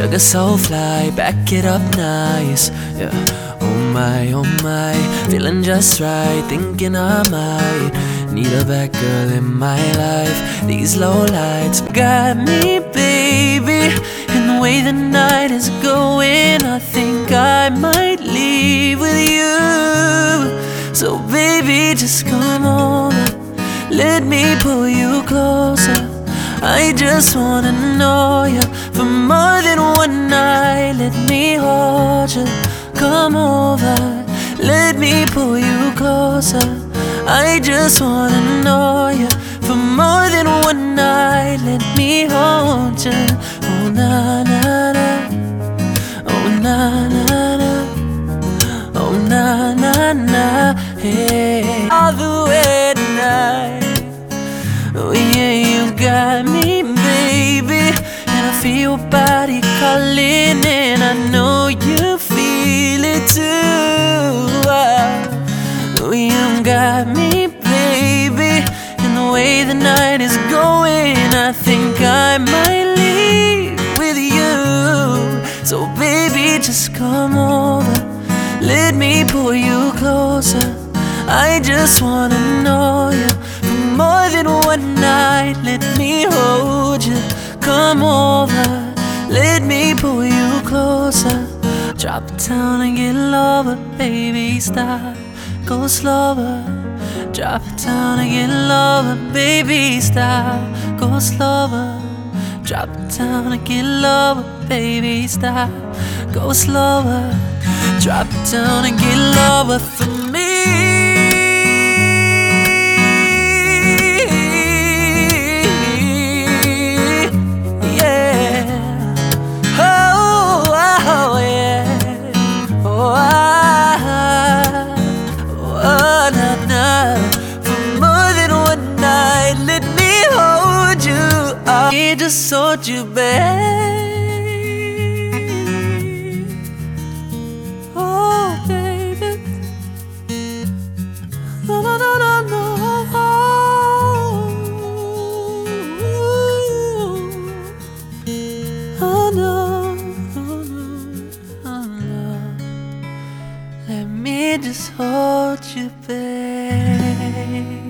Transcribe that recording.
Sugar so fly, back it up nice, yeah. Oh my, feeling just right, thinking I might need a bad girl in my life. These low lights got me, baby, and the way the night is going, I think I might leave with you. So baby, just come over, let me pull you closer. I just wanna know you for more than one night. Let me hold you, come over, let me pull you closer. I just wanna know you for more than one night. Let me hold you, oh na na na, oh na na na, oh na na na, hey. All the way tonight, oh yeah, you got me, baby, and I feel your body calling, and I know you feel it too. Oh, you got me, baby, and the way the night is going, I think I might leave with you. So baby, just come over, let me pull you closer. I just wanna know you for more than one night. Let me hold you, come over, let me pull you closer. Drop it down and get lower, baby, stop, go slower. Drop it down and get lower, baby, stop, go slower. Drop it down and get lower, baby, stop, go slower. Drop it down and get lower for me. I just hold you, babe. Oh, baby. No, no, no, no, no. Oh, no, oh, no, oh, no. Let me just hold you, babe.